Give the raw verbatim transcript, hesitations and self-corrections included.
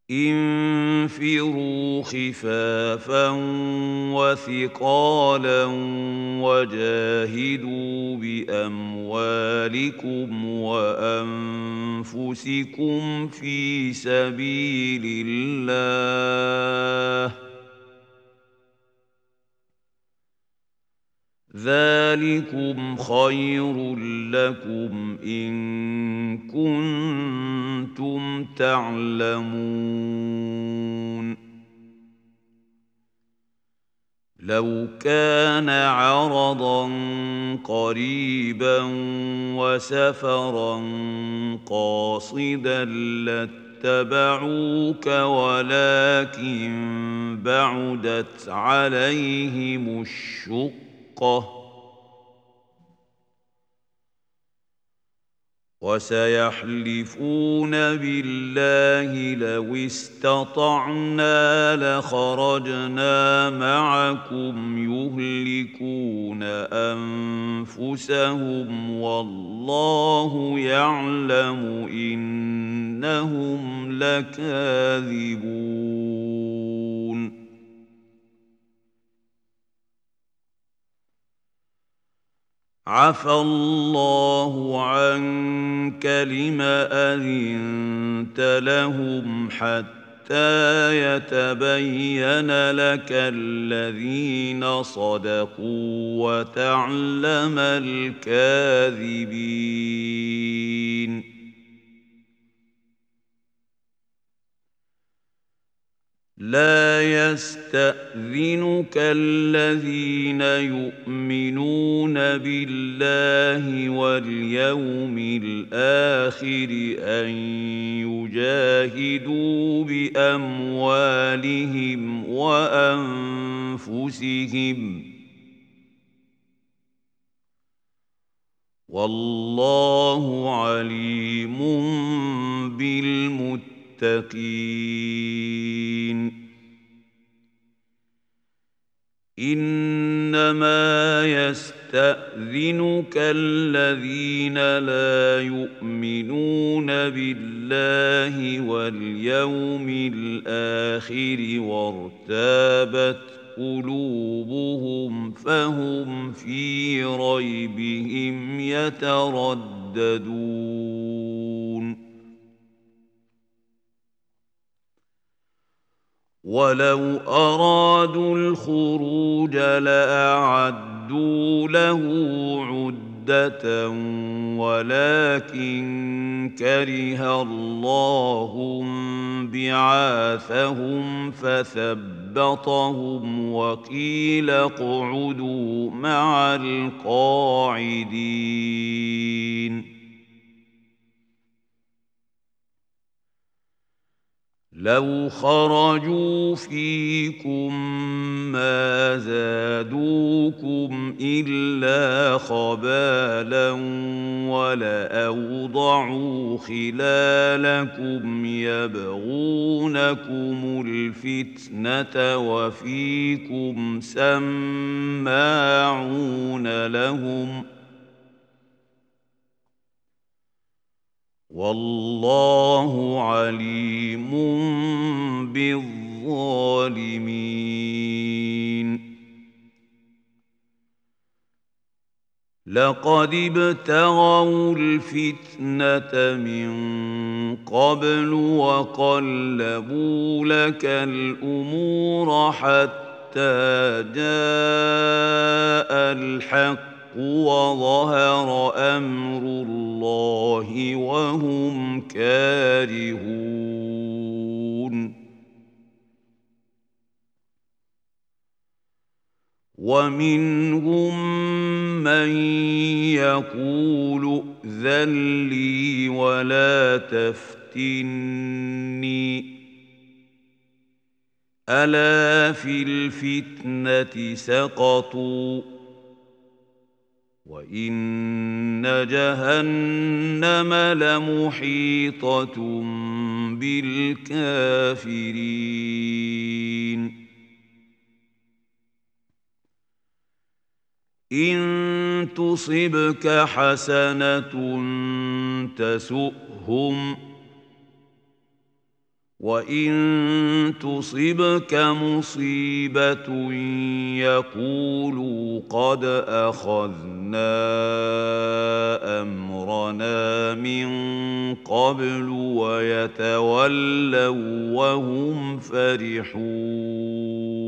انفروا خفافا وثقالا وجاهدوا بأموالكم وأنفسكم في سبيل الله ذلكم خير لكم إن كنتم تعلمون لو كان عرضا قريبا وسفرا قاصدا لاتبعوك ولكن بعدت عليهم الشقة وسيحلفون بالله لو استطعنا لخرجنا معكم يهلكون أنفسهم والله يعلم إنهم لكاذبون عفى الله عنك لم أذنت لهم حتى يتبين لك الذين صدقوا وتعلم الكاذبين لا يستأذنك الذين يؤمنون بالله واليوم الآخر أن يجاهدوا بأموالهم وأنفسهم والله عليم بالمتقين إنما يستأذنك الذين لا يؤمنون بالله واليوم الآخر وارتابت قلوبهم فهم في ريبهم يترددون ولو أرادوا الخروج لأعدوا له عدة ولكن كره الله بعاثهم فثبطهم وقيل اقعدوا مع القاعدين لو خرجوا فيكم ما زادوكم إلا خبالا ولأوضعوا خلالكم يبغونكم الفتنة وفيكم سماعون لهم والله عليم بالظالمين لقد ابتغوا الفتنة من قبل وقلبوا لك الأمور حتى جاء الحق وظهر أمر الله وهم كارهون ومنهم من يقول ائذن لي ولا تفتني ألا في الفتنة سقطوا وإن جهنم لمحيطة بالكافرين إن تصبك حسنة تسؤهم وإن تصبك مصيبة يقولوا قد أخذنا أمرنا من قبل ويتولوا وهم فرحون